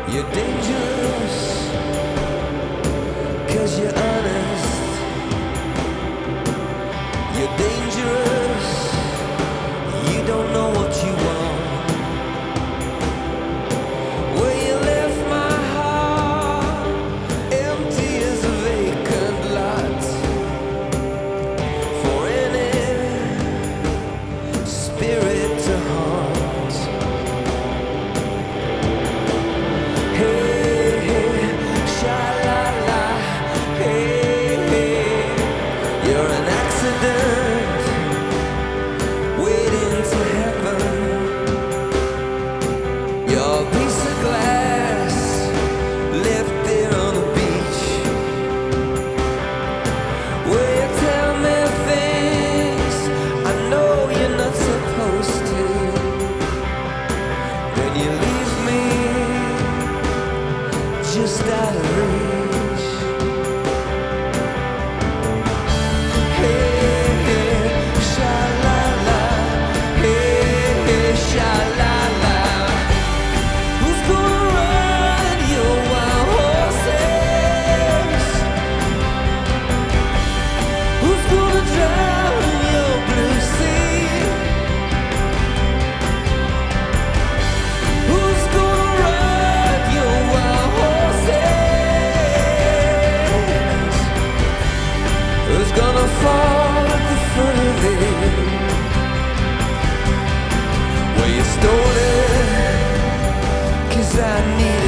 You're dangerous, 'cause you're honest. You're dangerous, you don't know what you want. Well, you left my heart empty as a vacant lot for any spirit to haunt. Hey, hey, sha-la-la, hey, hey, you're an accident waiting to happen. You're a piece of glass left there on the beach. Will you tell me things I know you're not supposed to? Then you leave me just out of reach. Hey, hey, sha-la-la, hey, hey, sha-la-la. Who's gonna ride your wild horses? Who's gonna drown your blue sea? Who's gonna ride your wild horses? Who's gonna fall at the foot of it? Well, you stole it, 'cause I need